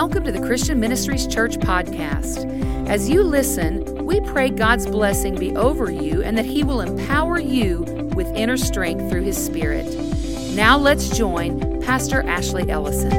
Welcome to the Christian Ministries Church podcast. As you listen, we pray God's blessing be over you and that He will empower you with inner strength through His Spirit. Now let's join Pastor Ashley Ellison.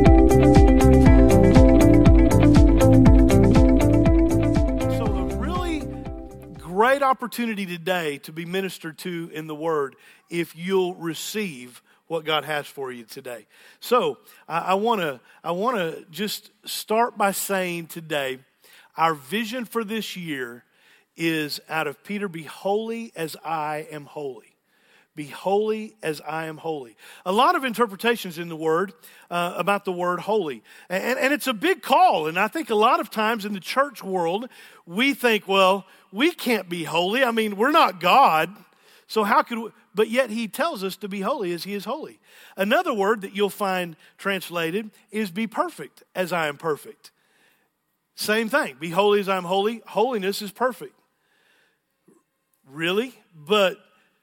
So a really great opportunity today to be ministered to in the Word if you'll receive what God has for you today. So I want to just start by saying today, our vision for this year is out of Peter, be holy as I am holy. Be holy as I am holy. A lot of interpretations in the Word about the word holy. And it's a big call. And I think a lot of times in the church world, we think, well, we can't be holy. I mean, we're not God. So how could we? But yet He tells us to be holy as He is holy. Another word that you'll find translated is be perfect as I am perfect. Same thing. Be holy as I am holy. Holiness is perfect. Really? But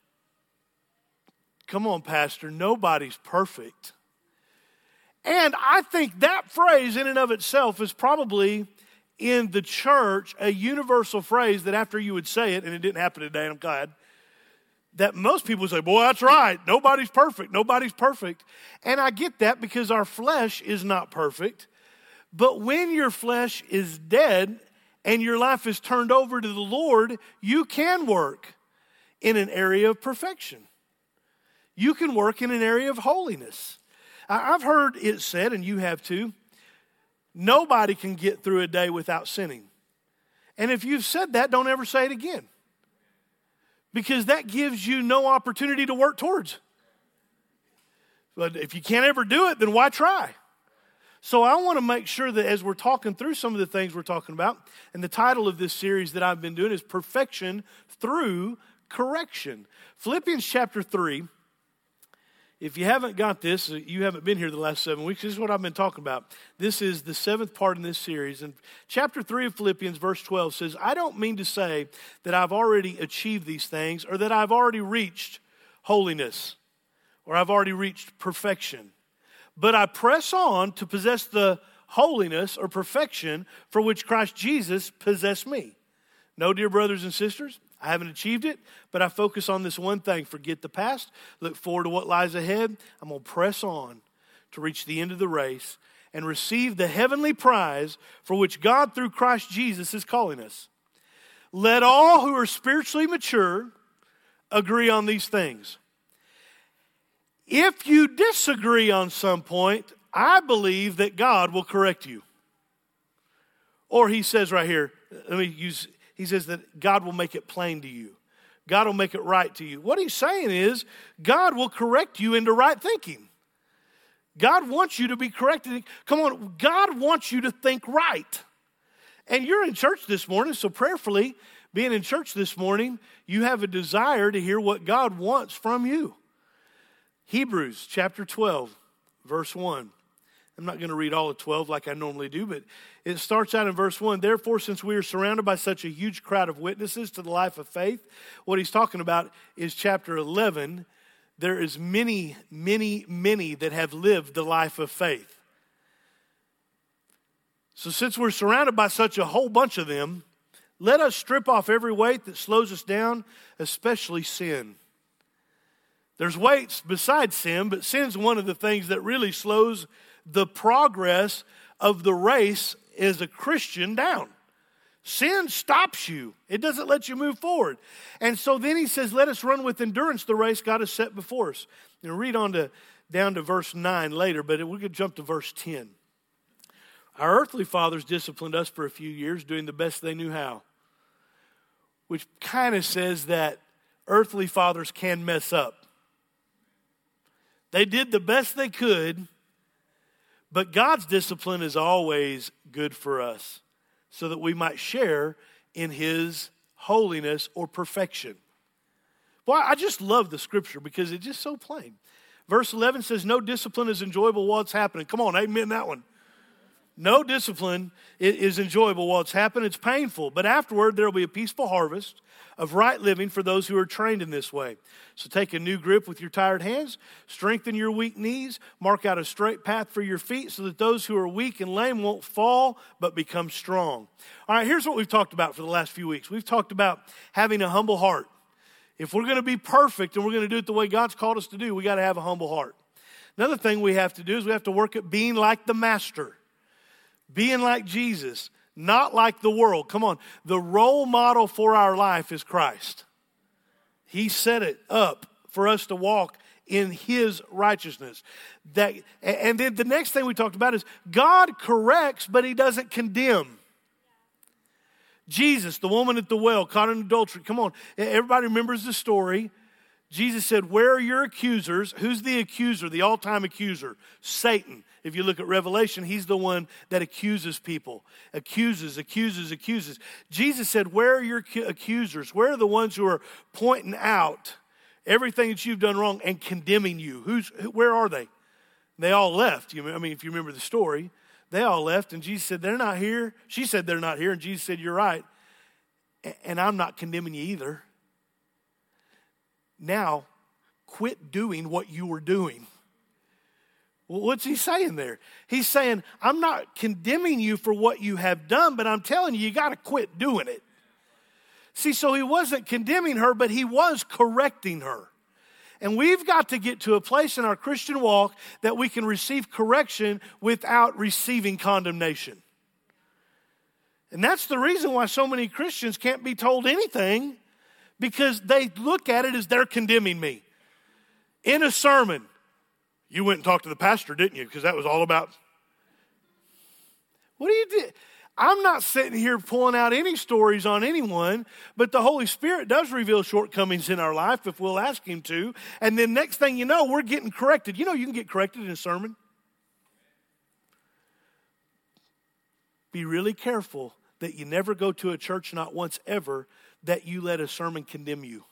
come on, Pastor, nobody's perfect. And I think that phrase in and of itself is probably in the church a universal phrase that after you would say it, and it didn't happen today, and I'm glad, that most people say, boy, that's right. Nobody's perfect. Nobody's perfect. And I get that because our flesh is not perfect. But when your flesh is dead and your life is turned over to the Lord, you can work in an area of perfection. You can work in an area of holiness. I've heard it said, and you have too, nobody can get through a day without sinning. And if you've said that, don't ever say it again. Because that gives you no opportunity to work towards. But if you can't ever do it, then why try? So I want to make sure that as we're talking through some of the things we're talking about, and the title of this series that I've been doing is Perfection Through Correction. Philippians chapter 3. If you haven't got this, you haven't been here the last 7 weeks, this is what I've been talking about. This is the 7th part in this series. And chapter 3 of Philippians, verse 12 says, I don't mean to say that I've already achieved these things or that I've already reached holiness or I've already reached perfection. But I press on to possess the holiness or perfection for which Christ Jesus possessed me. No, dear brothers and sisters, I haven't achieved it, but I focus on this one thing. Forget the past, look forward to what lies ahead. I'm going to press on to reach the end of the race and receive the heavenly prize for which God through Christ Jesus is calling us. Let all who are spiritually mature agree on these things. If you disagree on some point, I believe that God will correct you. Or he says right here, he says that God will make it plain to you. God will make it right to you. What he's saying is God will correct you into right thinking. God wants you to be corrected. Come on, God wants you to think right. And you're in church this morning, so prayerfully, being in church this morning, you have a desire to hear what God wants from you. Hebrews chapter 12, verse 1. I'm not going to read all of 12 like I normally do, but it starts out in verse 1. Therefore, since we are surrounded by such a huge crowd of witnesses to the life of faith, what he's talking about is chapter 11. There is many, many, many that have lived the life of faith. So since we're surrounded by such a whole bunch of them, let us strip off every weight that slows us down, especially sin. There's weights besides sin, but sin's one of the things that really slows the progress of the race as a Christian down. Sin stops you. It doesn't let you move forward. And so then he says, let us run with endurance the race God has set before us. And read on down to verse 9 later, but we're going to jump to verse 10. Our earthly fathers disciplined us for a few years, doing the best they knew how. Which kind of says that earthly fathers can mess up. They did the best they could, but God's discipline is always good for us so that we might share in His holiness or perfection. Boy, I just love the scripture because it's just so plain. Verse 11 says, no discipline is enjoyable while it's happening. Come on, amen that one. No discipline is enjoyable while it's happening. It's painful. But afterward, there will be a peaceful harvest of right living for those who are trained in this way. So take a new grip with your tired hands, strengthen your weak knees, mark out a straight path for your feet so that those who are weak and lame won't fall but become strong. All right, here's what we've talked about for the last few weeks. We've talked about having a humble heart. If we're going to be perfect and we're going to do it the way God's called us to do, we got to have a humble heart. Another thing we have to do is we have to work at being like the Master, being like Jesus, not like the world. Come on, the role model for our life is Christ. He set it up for us to walk in His righteousness. And then the next thing we talked about is God corrects, but He doesn't condemn. Jesus, the woman at the well, caught in adultery. Come on, everybody remembers the story. Jesus said, where are your accusers? Who's the accuser, the all-time accuser? Satan. If you look at Revelation, he's the one that accuses people. Accuses. Jesus said, where are your accusers? Where are the ones who are pointing out everything that you've done wrong and condemning you? Where are they? They all left. If you remember the story, they all left, and Jesus said, they're not here. She said, they're not here, and Jesus said, you're right, and I'm not condemning you either. Now, quit doing what you were doing. Well, what's he saying there? He's saying, I'm not condemning you for what you have done, but I'm telling you got to quit doing it. See, so he wasn't condemning her, but he was correcting her. And we've got to get to a place in our Christian walk that we can receive correction without receiving condemnation. And that's the reason why so many Christians can't be told anything, because they look at it as they're condemning me. In a sermon, you went and talked to the pastor, didn't you? Because that was all about, what do you do? I'm not sitting here pulling out any stories on anyone, but the Holy Spirit does reveal shortcomings in our life if we'll ask Him to. And then next thing you know, we're getting corrected. You know you can get corrected in a sermon. Be really careful that you never go to a church, not once ever, that you let a sermon condemn you.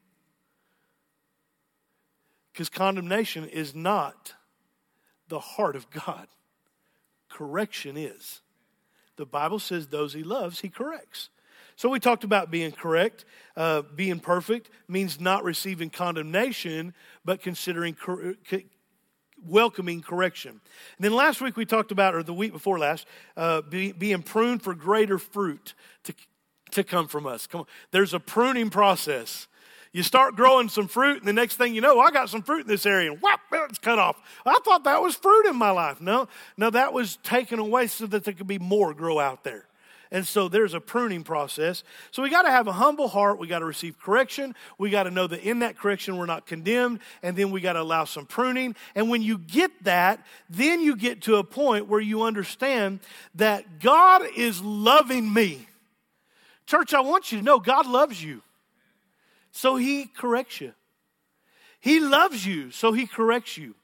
Because condemnation is not the heart of God. Correction is. The Bible says those He loves, He corrects. So we talked about being correct. Being perfect means not receiving condemnation, but considering welcoming correction. And then last week we talked about, or the week before last, being pruned for greater fruit to come from us. Come on. There's a pruning process. You start growing some fruit, and the next thing you know, I got some fruit in this area, and whap, it's cut off. I thought that was fruit in my life. No, that was taken away so that there could be more grow out there. And so there's a pruning process. So we got to have a humble heart. We got to receive correction. We got to know that in that correction we're not condemned. And then we got to allow some pruning. And when you get that, then you get to a point where you understand that God is loving me. Church, I want you to know God loves you. So He corrects you. He loves you, so He corrects you.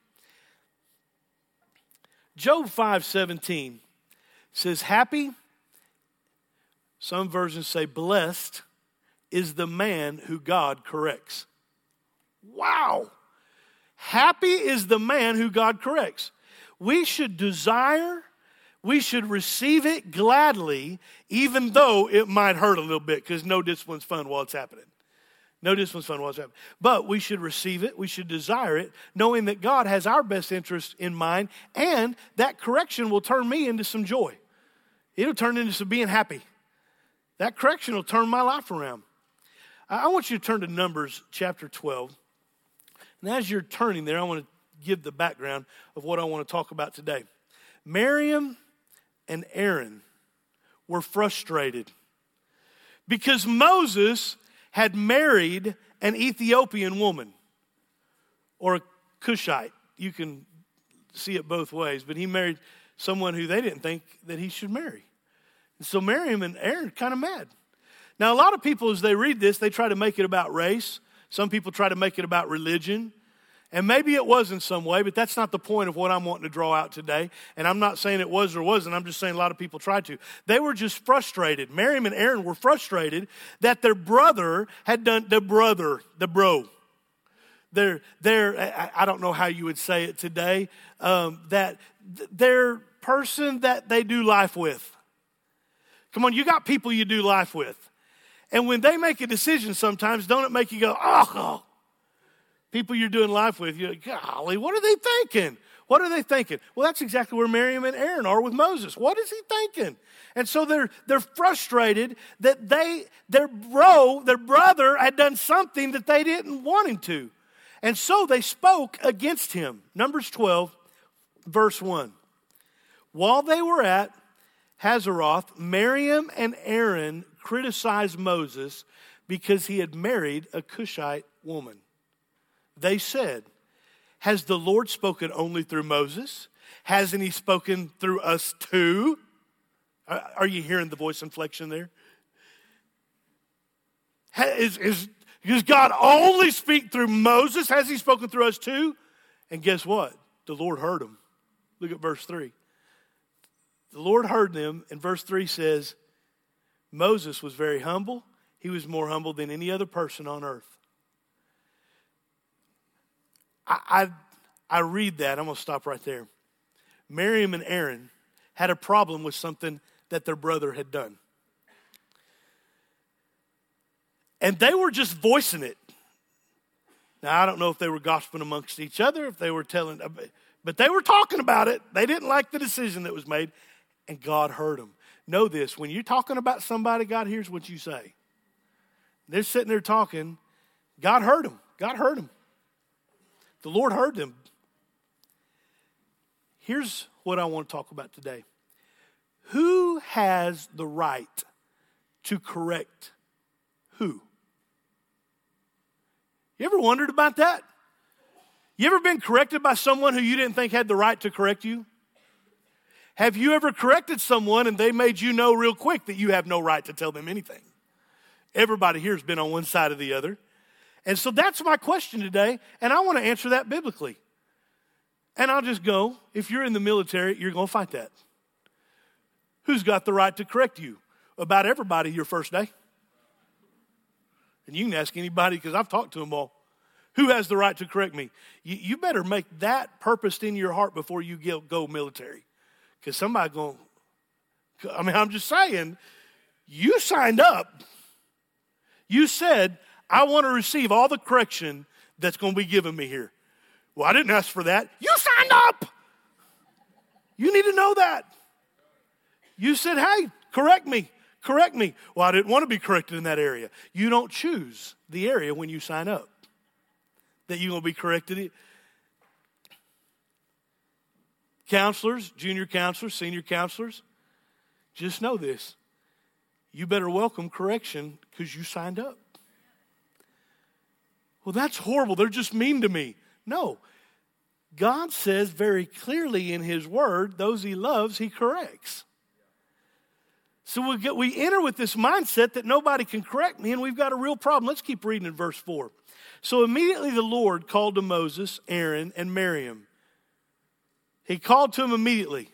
Job 5:17 says, happy, some versions say blessed, is the man who God corrects. Wow. Happy is the man who God corrects. We should desire, we should receive it gladly, even though it might hurt a little bit, because no discipline's fun while it's happening. No discipline's fun while it's happening. But we should receive it, we should desire it, knowing that God has our best interest in mind, and that correction will turn me into some joy. It'll turn into some being happy. That correction will turn my life around. I want you to turn to Numbers chapter 12. And as you're turning there, I want to give the background of what I want to talk about today. Miriam and Aaron were frustrated because Moses had married an Ethiopian woman, or a Cushite. You can see it both ways, but he married someone who they didn't think that he should marry. And so Miriam and Aaron are kind of mad. Now, a lot of people, as they read this, they try to make it about race. Some people try to make it about religion. And maybe it was in some way, but that's not the point of what I'm wanting to draw out today. And I'm not saying it was or wasn't. I'm just saying a lot of people tried to. They were just frustrated. Miriam and Aaron were frustrated that their brother had done, I don't know how you would say it today, that their person that they do life with. Come on, you got people you do life with. And when they make a decision sometimes, don't it make you go, oh, people you're doing life with, you're like, golly, what are they thinking? What are they thinking? Well, that's exactly where Miriam and Aaron are with Moses. What is he thinking? And so they're frustrated that their brother had done something that they didn't want him to. And so they spoke against him. Numbers 12, verse 1. While they were at Hazeroth, Miriam and Aaron criticized Moses because he had married a Cushite woman. They said, has the Lord spoken only through Moses? Hasn't he spoken through us too? Are you hearing the voice inflection there? Does God only speak through Moses? Has he spoken through us too? And guess what? The Lord heard him. Look at verse 3. The Lord heard them, and verse 3 says, Moses was very humble. He was more humble than any other person on earth. I read that. I'm going to stop right there. Miriam and Aaron had a problem with something that their brother had done. And they were just voicing it. Now, I don't know if they were gossiping amongst each other, if they were telling, but they were talking about it. They didn't like the decision that was made, and God heard them. Know this, when you're talking about somebody, God hears what you say. They're sitting there talking. God heard them. God heard them. The Lord heard them. Here's what I want to talk about today. Who has the right to correct who? You ever wondered about that? You ever been corrected by someone who you didn't think had the right to correct you? Have you ever corrected someone and they made you know real quick that you have no right to tell them anything? Everybody here has been on one side or the other. And so that's my question today, and I want to answer that biblically. And I'll just go, if you're in the military, you're going to fight that. Who's got the right to correct you? About everybody your first day. And you can ask anybody, because I've talked to them all. Who has the right to correct me? You better make that purposed in your heart before you go military. Because somebody going, I'm just saying, you signed up. You said, I want to receive all the correction that's going to be given me here. Well, I didn't ask for that. You signed up. You need to know that. You said, hey, correct me. Correct me. Well, I didn't want to be corrected in that area. You don't choose the area when you sign up that you're going to be corrected. Counselors, junior counselors, senior counselors, just know this. You better welcome correction because you signed up. Well, that's horrible. They're just mean to me. No. God says very clearly in his word, those he loves, he corrects. So we enter with this mindset that nobody can correct me, and we've got a real problem. Let's keep reading in verse 4. So immediately the Lord called to Moses, Aaron, and Miriam. He called to them immediately.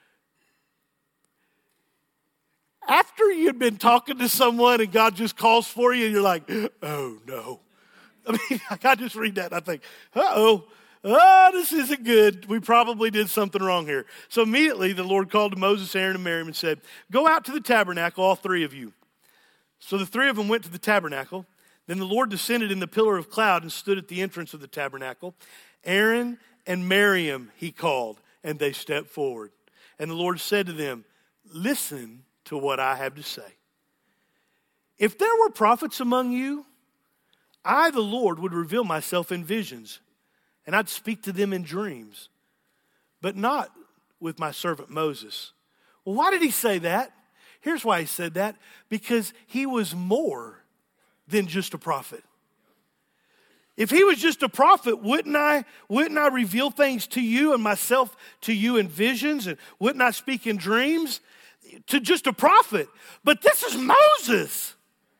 After you'd been talking to someone and God just calls for you, and you're like, oh no. I mean, I just read that and I think, this isn't good. We probably did something wrong here. So immediately the Lord called to Moses, Aaron, and Miriam and said, go out to the tabernacle, all three of you. So the three of them went to the tabernacle. Then the Lord descended in the pillar of cloud and stood at the entrance of the tabernacle. Aaron and Miriam he called, and they stepped forward. And the Lord said to them, listen to what I have to say. If there were prophets among you, I, the Lord, would reveal myself in visions, and I'd speak to them in dreams, but not with my servant Moses. Well, why did he say that? Here's why he said that. Because he was more than just a prophet. If he was just a prophet, wouldn't I reveal things to you and myself to you in visions? And wouldn't I speak in dreams? To just a prophet. But this is Moses.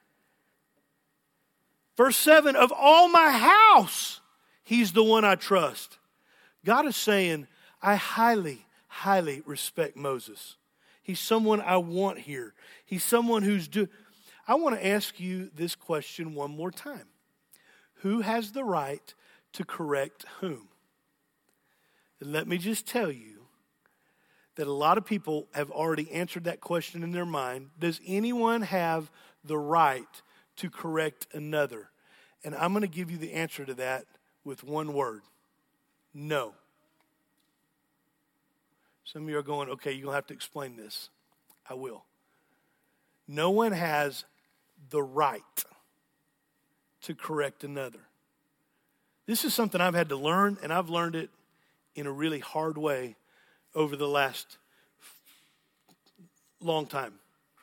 Verse 7, of all my house, he's the one I trust. God is saying, I highly, highly respect Moses. He's someone I want here. He's someone who's I want to ask you this question one more time. Who has the right to correct whom? And let me just tell you that a lot of people have already answered that question in their mind. Does anyone have the right to correct another? And I'm going to give you the answer to that with one word. No. Some of you are going, okay, you're going to have to explain this. I will. No one has the right to correct another. This is something I've had to learn, and I've learned it in a really hard way over the last long time.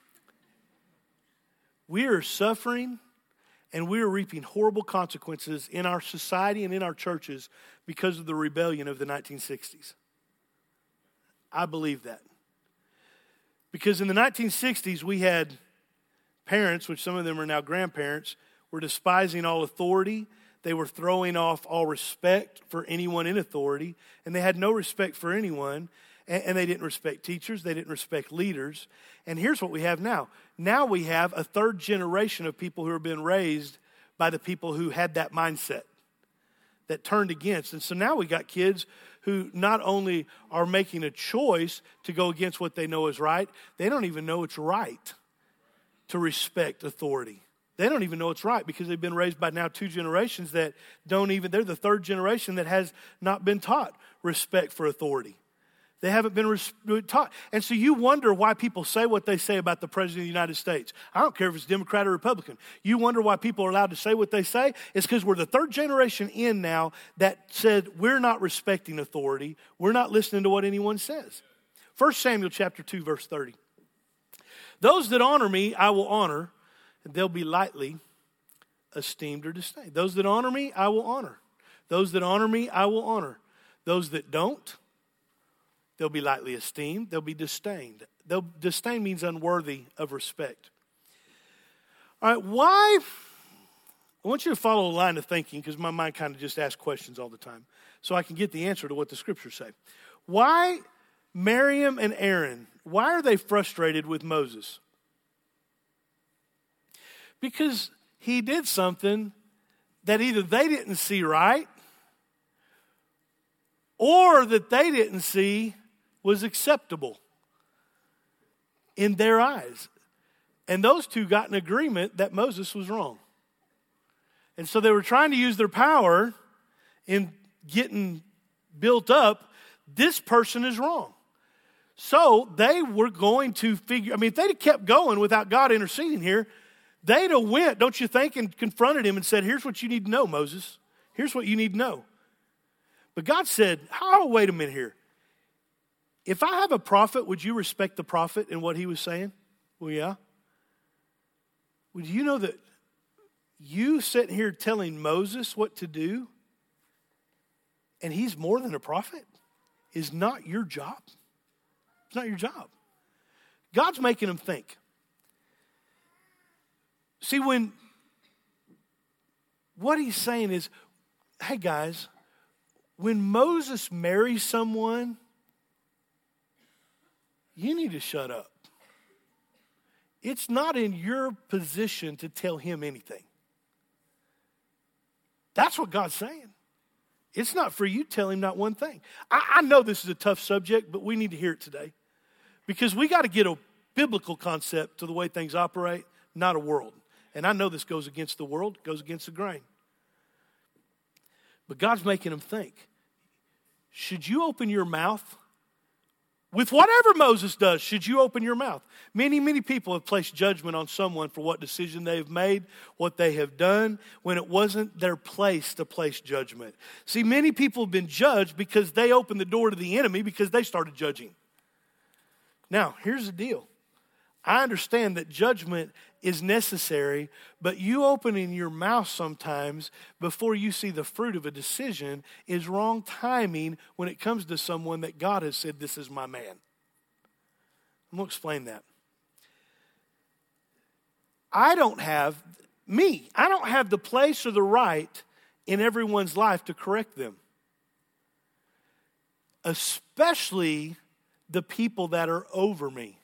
We are suffering and we are reaping horrible consequences in our society and in our churches because of the rebellion of the 1960s. I believe that. Because in the 1960s, we had parents, which some of them are now grandparents, were despising all authority. They were throwing off all respect for anyone in authority, and they had no respect for anyone, and they didn't respect teachers. They didn't respect leaders. And here's what we have now. Now we have a third generation of people who have been raised by the people who had that mindset, that turned against. And so now we got kids who not only are making a choice to go against what they know is right, they don't even know it's right to respect authority. They don't even know it's right because they've been raised by now two generations that they're the third generation that has not been taught respect for authority. They haven't been taught. And so you wonder why people say what they say about the President of the United States. I don't care if it's Democrat or Republican. You wonder why people are allowed to say what they say? It's because we're the third generation in now that said we're not respecting authority. We're not listening to what anyone says. 1 Samuel chapter 2, verse 30. Those that honor me, I will honor, and they'll be lightly esteemed or disdained. Those that honor me, I will honor. Those that honor me, I will honor. Those that don't, they'll be lightly esteemed. They'll be disdained. Disdain means unworthy of respect. All right, why? I want you to follow a line of thinking because my mind kind of just asks questions all the time so I can get the answer to what the scriptures say. Why Miriam and Aaron, why are they frustrated with Moses? Because he did something that either they didn't see right or that they didn't see was acceptable in their eyes. And those two got an agreement that Moses was wrong. And so they were trying to use their power in getting built up. This person is wrong. So they were going to figure, if they'd have kept going without God interceding here, they'd have went, don't you think, and confronted him and said, here's what you need to know, Moses. Here's what you need to know. But God said, oh, wait a minute here. If I have a prophet, would you respect the prophet and what he was saying? Well, yeah. Would you know that you sitting here telling Moses what to do, and he's more than a prophet, is not your job? It's not your job. God's making him think. See, what he's saying is, hey guys, when Moses marries someone, you need to shut up. It's not in your position to tell him anything. That's what God's saying. It's not for you to tell him not one thing. I know this is a tough subject, but we need to hear it today. Because we got to get a biblical concept to the way things operate, not a world. And I know this goes against the world, goes against the grain. But God's making them think. Should you open your mouth? With whatever Moses does, should you open your mouth? Many, many people have placed judgment on someone for what decision they have made, what they have done, when it wasn't their place to place judgment. See, many people have been judged because they opened the door to the enemy because they started judging. Now, here's the deal. I understand that judgment is necessary, but you opening your mouth sometimes before you see the fruit of a decision is wrong timing when it comes to someone that God has said, this is my man. I'm going to explain that. I don't have the place or the right in everyone's life to correct them. Especially the people that are over me.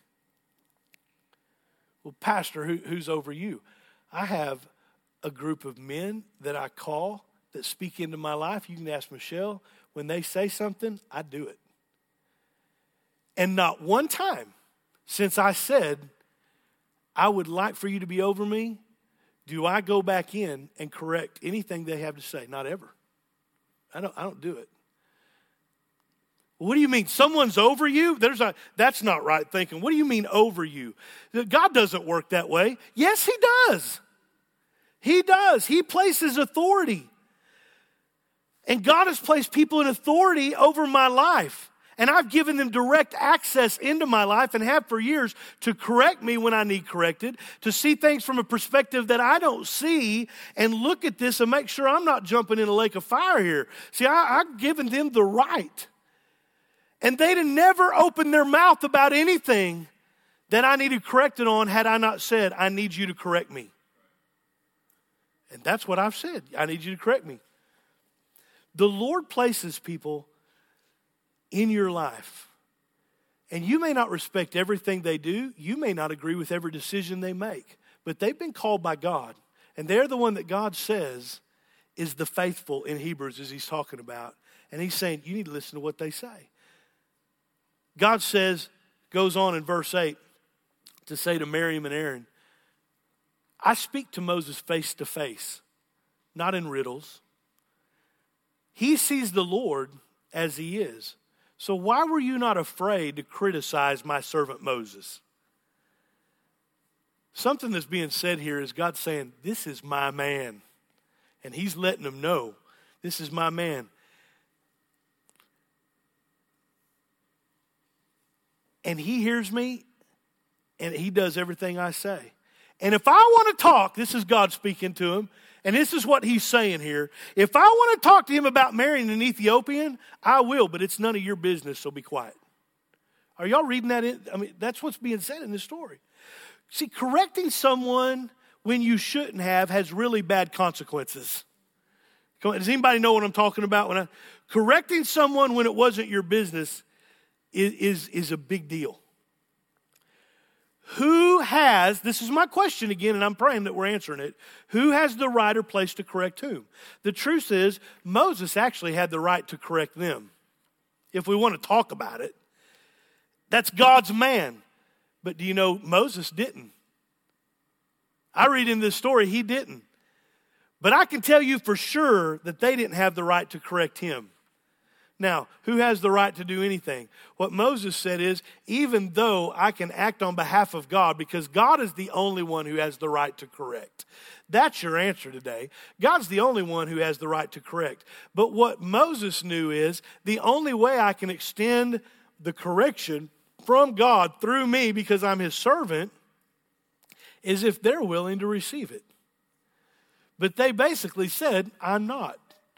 Well, Pastor, who's over you? I have a group of men that I call that speak into my life. You can ask Michelle. When they say something, I do it. And not one time since I said, I would like for you to be over me, do I go back in and correct anything they have to say? Not ever. I don't do it. What do you mean? Someone's over you? That's not right thinking. What do you mean over you? God doesn't work that way. Yes, he does. He does. He places authority. And God has placed people in authority over my life. And I've given them direct access into my life and have for years to correct me when I need corrected, to see things from a perspective that I don't see and look at this and make sure I'm not jumping in a lake of fire here. See, I've given them the right. And they'd have never opened their mouth about anything that I needed corrected on had I not said, I need you to correct me. And that's what I've said. I need you to correct me. The Lord places people in your life. And you may not respect everything they do. You may not agree with every decision they make. But they've been called by God. And they're the one that God says is the faithful in Hebrews, as he's talking about. And he's saying, you need to listen to what they say. God says, goes on in verse 8 to say to Miriam and Aaron, I speak to Moses face to face, not in riddles. He sees the Lord as he is. So why were you not afraid to criticize my servant Moses? Something that's being said here is God saying, this is my man. And he's letting them know, this is my man. And he hears me, and he does everything I say. And if I want to talk, this is God speaking to him, and this is what he's saying here. If I want to talk to him about marrying an Ethiopian, I will, but it's none of your business, so be quiet. Are y'all reading that? That's what's being said in this story. See, correcting someone when you shouldn't have has really bad consequences. Does anybody know what I'm talking about? Correcting someone when it wasn't your business is a big deal. Who has, this is my question again, and I'm praying that we're answering it. Who has the right or place to correct whom? The truth is, Moses actually had the right to correct them. If we want to talk about it, that's God's man. But do you know, Moses didn't. I read in this story, he didn't. But I can tell you for sure that they didn't have the right to correct him. Now, who has the right to do anything? What Moses said is, even though I can act on behalf of God, because God is the only one who has the right to correct. That's your answer today. God's the only one who has the right to correct. But what Moses knew is, the only way I can extend the correction from God through me, because I'm his servant, is if they're willing to receive it. But they basically said, I'm not.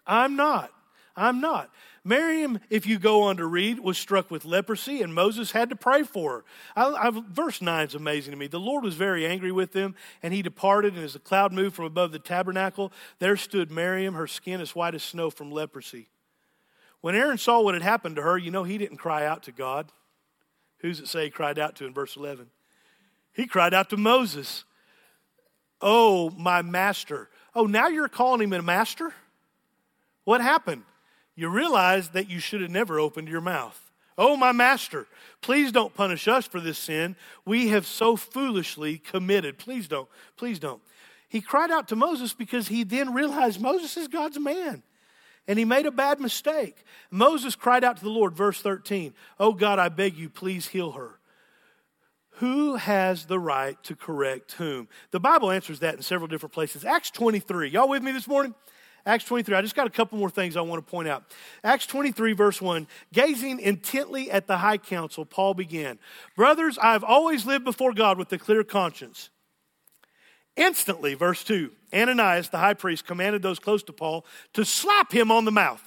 Miriam, if you go on to read, was struck with leprosy, and Moses had to pray for her. Verse 9 is amazing to me. The Lord was very angry with them, and he departed, and as the cloud moved from above the tabernacle, there stood Miriam, her skin as white as snow from leprosy. When Aaron saw what had happened to her, you know he didn't cry out to God. Who's it say he cried out to in verse 11? He cried out to Moses. Oh, my master. Oh, now you're calling him a master? What happened? You realize that you should have never opened your mouth. Oh, my master, please don't punish us for this sin we have so foolishly committed. Please don't. Please don't. He cried out to Moses because he then realized Moses is God's man. And he made a bad mistake. Moses cried out to the Lord, verse 13. Oh, God, I beg you, please heal her. Who has the right to correct whom? The Bible answers that in several different places. Acts 23. Y'all with me this morning? Acts 23, I just got a couple more things I want to point out. Acts 23, verse 1, gazing intently at the high council, Paul began, brothers, I have always lived before God with a clear conscience. Instantly, verse 2, Ananias, the high priest, commanded those close to Paul to slap him on the mouth.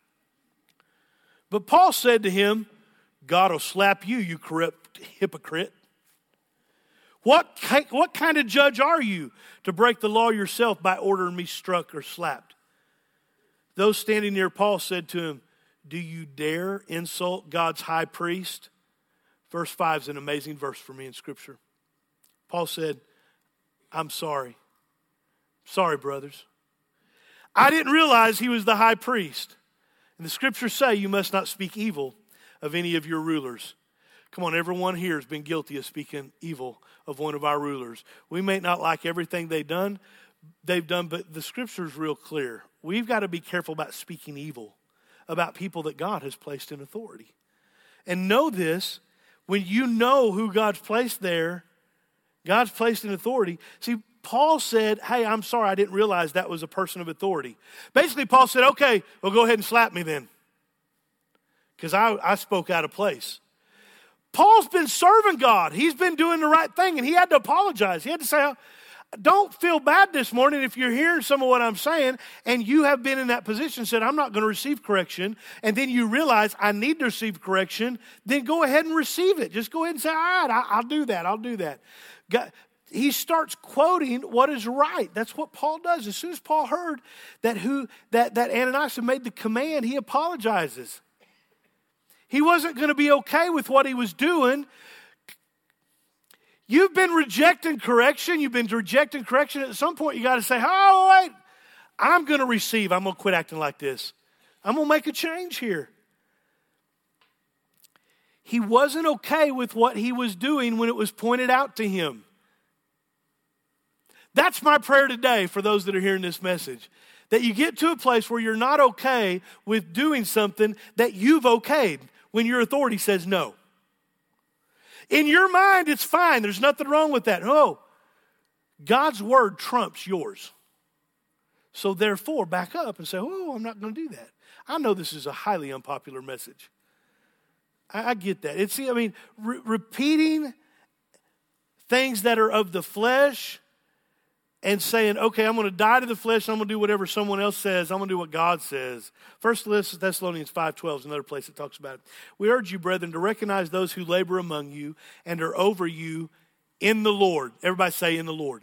But Paul said to him, God will slap you, you corrupt hypocrite. What kind of judge are you to break the law yourself by ordering me struck or slapped? Those standing near Paul said to him, do you dare insult God's high priest? Verse 5 is an amazing verse for me in Scripture. Paul said, I'm sorry. Sorry, brothers. I didn't realize he was the high priest. And the Scriptures say you must not speak evil of any of your rulers. Come on, everyone here has been guilty of speaking evil of one of our rulers. We may not like everything they've done, but the scripture is real clear. We've got to be careful about speaking evil about people that God has placed in authority. And know this, when you know who God's placed there, God's placed in authority. See, Paul said, hey, I'm sorry, I didn't realize that was a person of authority. Basically, Paul said, okay, well, go ahead and slap me then, because I spoke out of place. Paul's been serving God. He's been doing the right thing, and he had to apologize. He had to say, don't feel bad this morning if you're hearing some of what I'm saying, and you have been in that position and said, I'm not going to receive correction, and then you realize I need to receive correction, then go ahead and receive it. Just go ahead and say, all right, I'll do that. I'll do that. God, he starts quoting what is right. That's what Paul does. As soon as Paul heard that Ananias had made the command, he apologizes. He wasn't going to be okay with what he was doing. You've been rejecting correction. At some point, you got to say, oh, wait, I'm going to receive. I'm going to quit acting like this. I'm going to make a change here. He wasn't okay with what he was doing when it was pointed out to him. That's my prayer today for those that are hearing this message. That you get to a place where you're not okay with doing something that you've okayed when your authority says no. In your mind, it's fine. There's nothing wrong with that. Oh, God's word trumps yours. So therefore, back up and say, oh, I'm not going to do that. I know this is a highly unpopular message. I get that. Repeating things that are of the flesh and saying, okay, I'm going to die to the flesh, and I'm going to do whatever someone else says. I'm going to do what God says. 1 Thessalonians 5:12 is another place that talks about it. We urge you, brethren, to recognize those who labor among you and are over you in the Lord. Everybody say, in the Lord.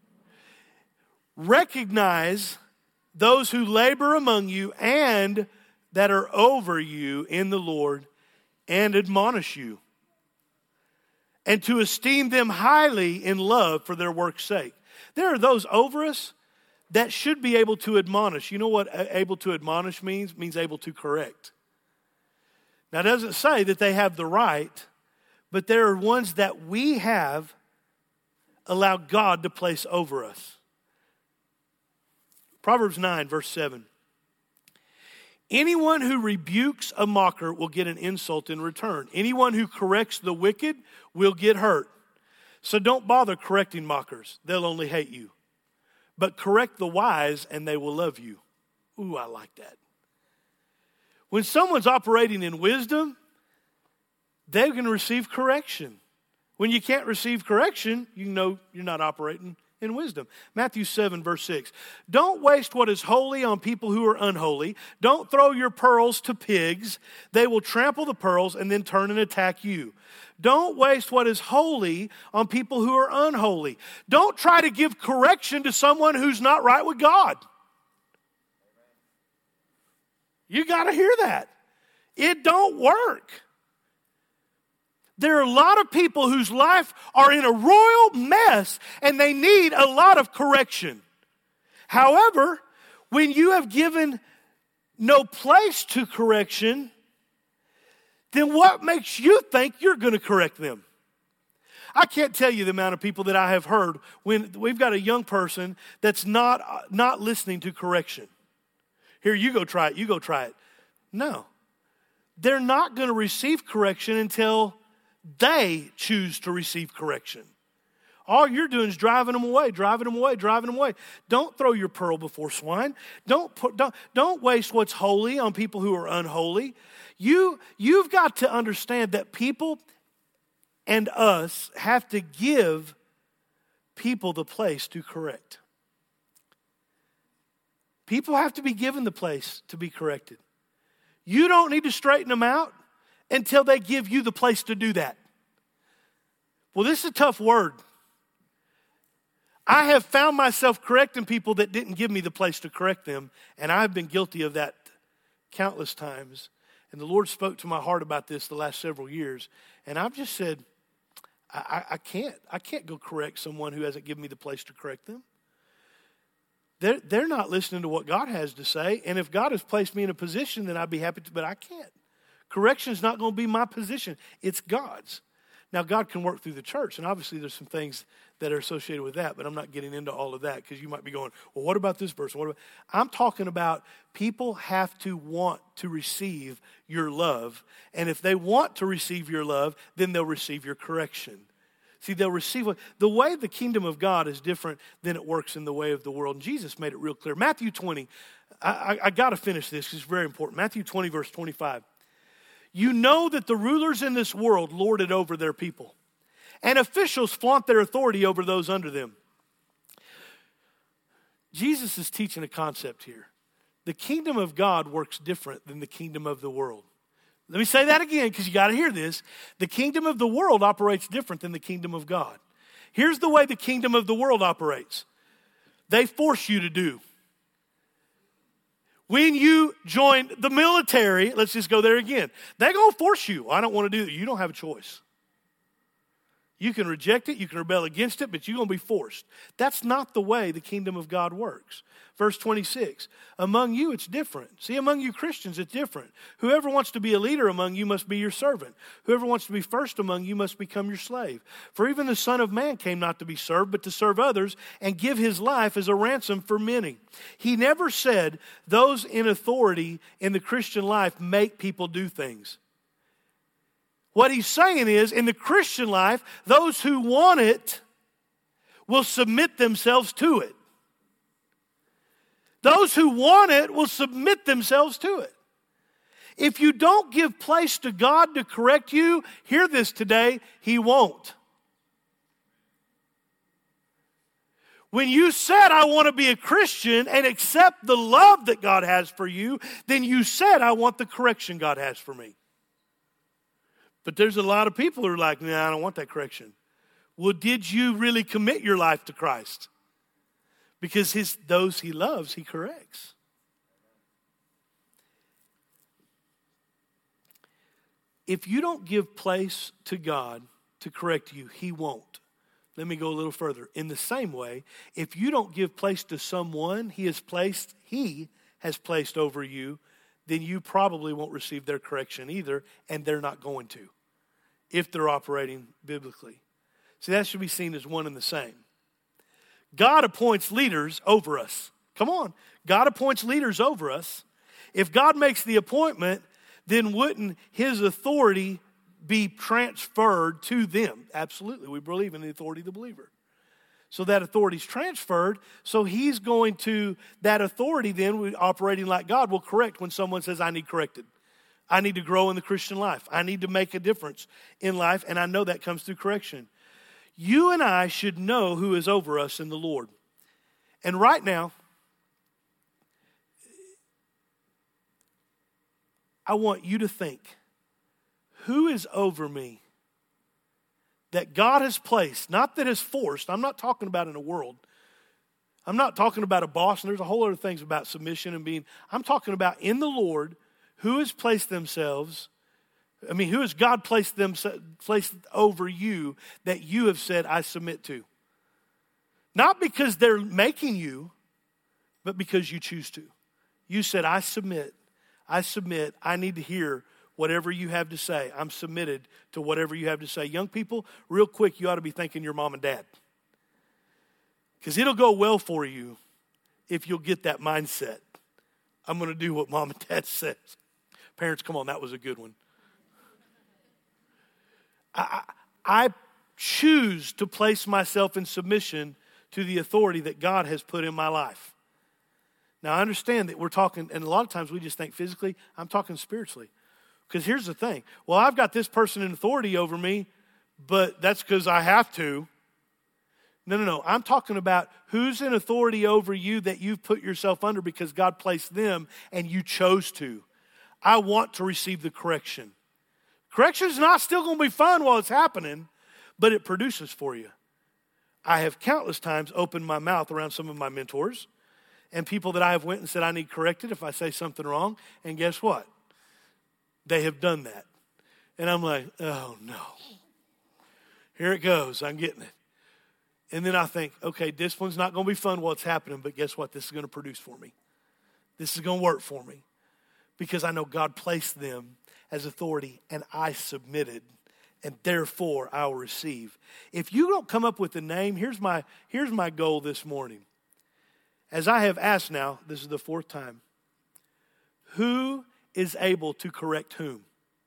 Recognize those who labor among you and that are over you in the Lord, and admonish you, and to esteem them highly in love for their work's sake. There are those over us that should be able to admonish. You know what able to admonish means? It means able to correct. Now, it doesn't say that they have the right, but there are ones that we have allowed God to place over us. Proverbs 9, verse 7. Anyone who rebukes a mocker will get an insult in return. Anyone who corrects the wicked will get hurt. So don't bother correcting mockers. They'll only hate you. But correct the wise and they will love you. Ooh, I like that. When someone's operating in wisdom, they're going to receive correction. When you can't receive correction, you know you're not operating in wisdom. Matthew 7, verse 6. Don't waste what is holy on people who are unholy. Don't throw your pearls to pigs. They will trample the pearls and then turn and attack you. Don't waste what is holy on people who are unholy. Don't try to give correction to someone who's not right with God. You got to hear that. It don't work. There are a lot of people whose life are in a royal mess and they need a lot of correction. However, when you have given no place to correction, then what makes you think you're going to correct them? I can't tell you the amount of people that I have heard when we've got a young person that's not listening to correction. Here, you go try it, you go try it. No. They're not going to receive correction until they choose to receive correction. All you're doing is driving them away. Don't throw your pearl before swine. Don't waste what's holy on people who are unholy. You've got to understand that people and us have to give people the place to correct. People have to be given the place to be corrected. You don't need to straighten them out until they give you the place to do that. Well, this is a tough word. I have found myself correcting people that didn't give me the place to correct them, and I've been guilty of that countless times. And the Lord spoke to my heart about this the last several years, and I've just said, I can't go correct someone who hasn't given me the place to correct them. They're not listening to what God has to say, and if God has placed me in a position, then I'd be happy to, but I can't Correction is not going to be my position. It's God's. Now, God can work through the church, and obviously there's some things that are associated with that, but I'm not getting into all of that because you might be going, well, what about this person? I'm talking about people have to want to receive your love, and if they want to receive your love, then they'll receive your correction. See, they'll receive the way the kingdom of God is different than it works in the way of the world, and Jesus made it real clear. Matthew 20, I got to finish this because it's very important. Matthew 20, verse 25. You know that the rulers in this world lord it over their people, and officials flaunt their authority over those under them. Jesus is teaching a concept here. The kingdom of God works different than the kingdom of the world. Let me say that again because you got to hear this. The kingdom of the world operates different than the kingdom of God. Here's the way the kingdom of the world operates. They force you to do. When you join the military, let's just go there again. They're going to force you. I don't want to do that. You don't have a choice. You can reject it, you can rebel against it, but you're going to be forced. That's not the way the kingdom of God works. Verse 26, among you it's different. See, among you Christians it's different. Whoever wants to be a leader among you must be your servant. Whoever wants to be first among you must become your slave. For even the Son of Man came not to be served, but to serve others and give his life as a ransom for many. He never said those in authority in the Christian life make people do things. What he's saying is, in the Christian life, those who want it will submit themselves to it. Those who want it will submit themselves to it. If you don't give place to God to correct you, hear this today, He won't. When you said, I want to be a Christian and accept the love that God has for you, then you said, I want the correction God has for me. But there's a lot of people who are like, nah, I don't want that correction. Well, did you really commit your life to Christ? Because those He loves, He corrects. If you don't give place to God to correct you, He won't. Let me go a little further. In the same way, if you don't give place to someone He has placed over you, then you probably won't receive their correction either, and they're not going to, if they're operating biblically. See, that should be seen as one and the same. God appoints leaders over us. Come on. God appoints leaders over us. If God makes the appointment, then wouldn't His authority be transferred to them? Absolutely. We believe in the authority of the believer. So that authority is transferred. So He's going to, that authority then, operating like God, will correct when someone says, I need corrected. I need to grow in the Christian life. I need to make a difference in life, and I know that comes through correction. You and I should know who is over us in the Lord. And right now, I want you to think, who is over me? That God has placed, not that is forced. I'm not talking about in a world. I'm not talking about a boss, and there's a whole other things about submission and being. I'm talking about in the Lord, who has placed themselves, who has God placed over you that you have said, I submit to. Not because they're making you, but because you choose to. You said, I submit, I need to hear whatever you have to say. I'm submitted to whatever you have to say. Young people, real quick, you ought to be thanking your mom and dad. Because it'll go well for you if you'll get that mindset. I'm going to do what mom and dad says. Parents, come on, that was a good one. I choose to place myself in submission to the authority that God has put in my life. Now, I understand that we're talking, and a lot of times we just think physically. I'm talking spiritually. Because here's the thing. Well, I've got this person in authority over me, but that's because I have to. No. I'm talking about who's in authority over you that you've put yourself under because God placed them and you chose to. I want to receive the correction. Correction is not still going to be fun while it's happening, but it produces for you. I have countless times opened my mouth around some of my mentors and people that I have went and said I need corrected if I say something wrong. And guess what? They have done that. And I'm like, oh no. Here it goes. I'm getting it. And then I think, okay, this one's not going to be fun while it's happening, but guess what? This is going to produce for me. This is going to work for me. Because I know God placed them as authority, and I submitted, and therefore I will receive. If you don't come up with a name, here's my goal this morning. As I have asked now, this is the fourth time, who is able to correct whom?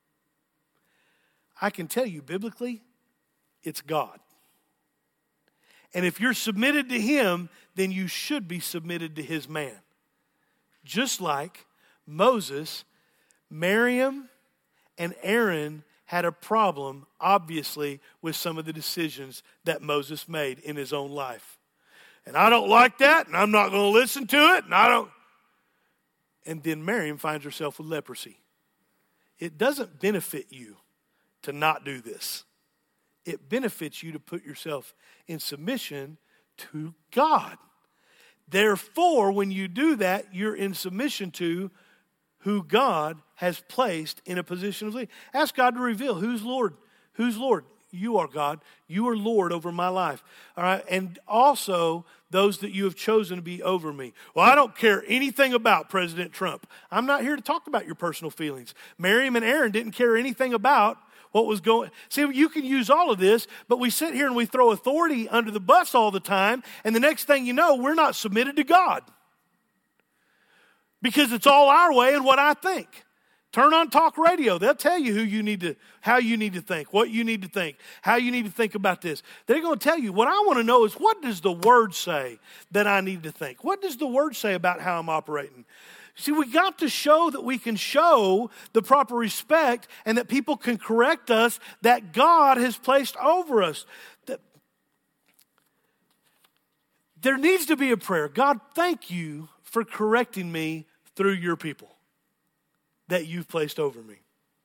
I can tell you biblically, it's God. And if you're submitted to him, then you should be submitted to his man. Just like Moses, Miriam, and Aaron had a problem, obviously, with some of the decisions that Moses made in his own life. And I don't like that, and I'm not going to listen to it, and then Miriam finds herself with leprosy. It doesn't benefit you to not do this. It benefits you to put yourself in submission to God. Therefore, when you do that, you're in submission to who God has placed in a position of lead. Ask God to reveal who's Lord. Who's Lord? You are God. You are Lord over my life. All right. And also those that you have chosen to be over me. Well, I don't care anything about President Trump. I'm not here to talk about your personal feelings. Miriam and Aaron didn't care anything about what was going. See, you can use all of this, but we sit here and we throw authority under the bus all the time, and the next thing you know, we're not submitted to God. Because it's all our way and what I think. Turn on talk radio. They'll tell you how you need to think, what you need to think, how you need to think about this. They're going to tell you. What I want to know is, what does the Word say that I need to think? What does the Word say about how I'm operating? See, we got to show that we can show the proper respect and that people can correct us that God has placed over us. There needs to be a prayer. God, thank you for correcting me through your people that you've placed over me.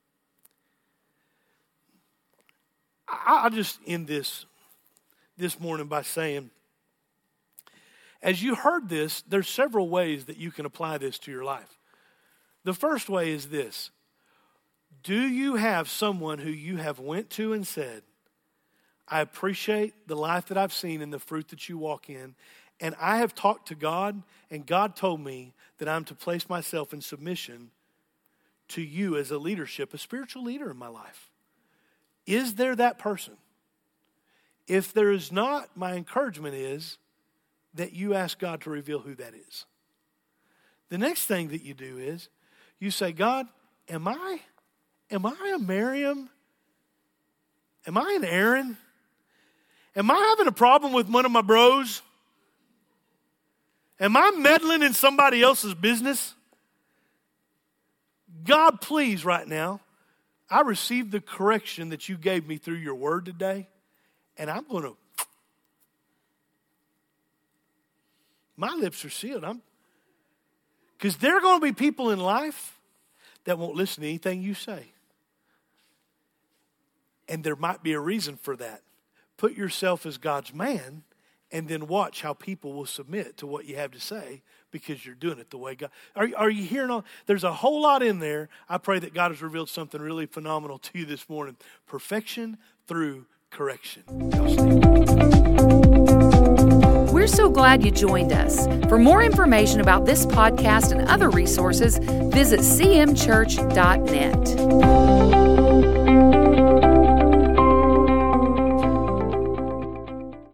I'll just end this morning by saying, as you heard this, there's several ways that you can apply this to your life. The first way is this. Do you have someone who you have went to and said, I appreciate the life that I've seen and the fruit that you walk in, and I have talked to God, and God told me that I'm to place myself in submission to you as a spiritual leader in my life? Is there that person? If there is not, my encouragement is that you ask God to reveal who that is. The next thing that you do is you say, God, am I a Miriam? Am I an Aaron? Am I having a problem with one of my bros? Am I meddling in somebody else's business? God, please, right now, I received the correction that you gave me through your word today, and I'm going to, my lips are sealed. Because there are going to be people in life that won't listen to anything you say. And there might be a reason for that. Put yourself as God's man, and then watch how people will submit to what you have to say, because you're doing it the way God. Are you hearing all? There's a whole lot in there. I pray that God has revealed something really phenomenal to you this morning. Perfection through correction. We're so glad you joined us. For more information about this podcast and other resources, visit cmchurch.net.